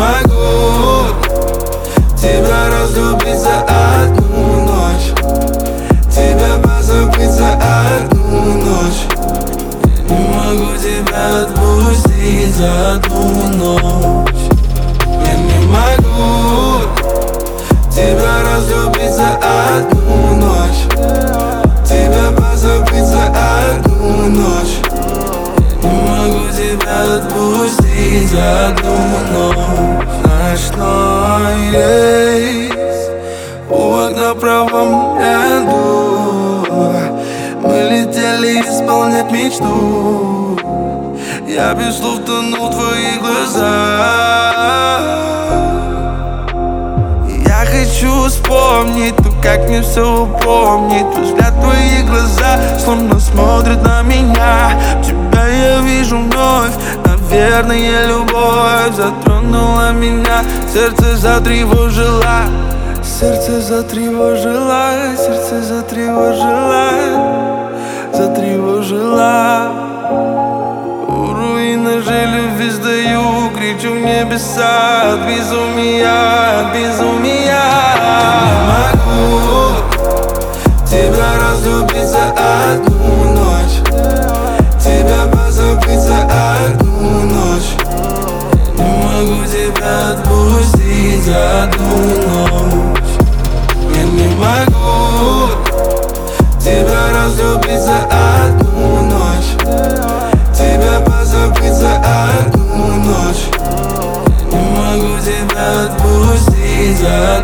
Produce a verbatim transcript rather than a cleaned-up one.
могу тебя разлюбить за одну ночь, тебя позабыть за одну ночь. Я не могу тебя отпустить за одну ночь. Я не могу тебя разлюбить за одну ночь, тебя позабыть за одну ночь. Я не могу тебя отпустить за одну ночь. Знаешь, что есть у окна в правом ряду? Мы летели исполнять мечту. Я без слов тону в твоих глазах. Я хочу вспомнить, но как мне все упомнить? Взгляд в твои глаза словно смотрят на меня. Тебя я вижу вновь. Наверное, любовь затронула меня. Сердце затревожило, сердце затревожило, сердце затревожило, затревожило. У руинах же любви сдаю, кричу в небеса от безумия, от безумия. Не могу тебя разлюбить за одну ночь, тебя позабыть за одну ночь. Я не могу тебя отпустить за одну ночь. Я не могу тебя разлюбить за одну ночь, тебя позабыть за одну ночь. Я не могу тебя отпустить за одну ночь.